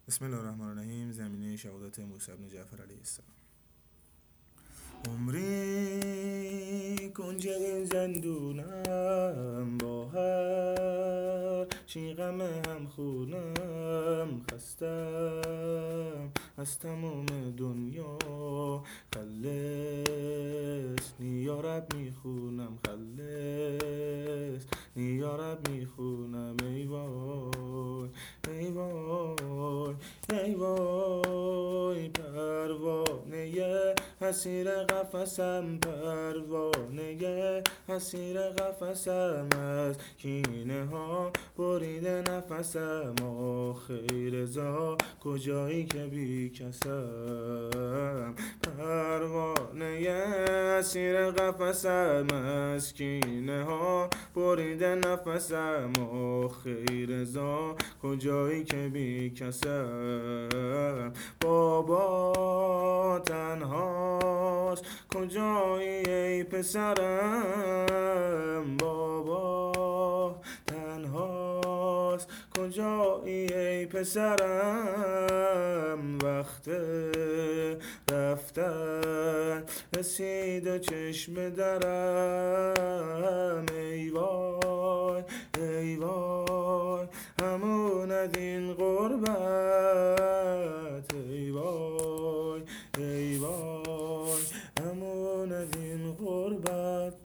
بسم الله الرحمن الرحیم. زمینه شهادت موسی بن جعفر علیه السلام. عمری کنج این زندونم، با هر چی غم هم خونم، خستم از تمام دنیا. خلصنی یا رب میخونم، خلصنی یا رب میخونم. ای وای ای وای ای وای، پروانه اسیر قفسم، پروانه اسیر قفسم، از کینه ها بریده نفسم. آخی رضا کجایی که بی کسم، پروانه اسیر قفسم، از کینه ها بریده نفسم. آخی رضا کجایی که بی کسم. بابا تنهاست کجایی ای پسرم، بابا تنهاست کجایی ای پسرم. وقت رفتن رسید و چشم درم. ای وای ای وای، هموند این غربت،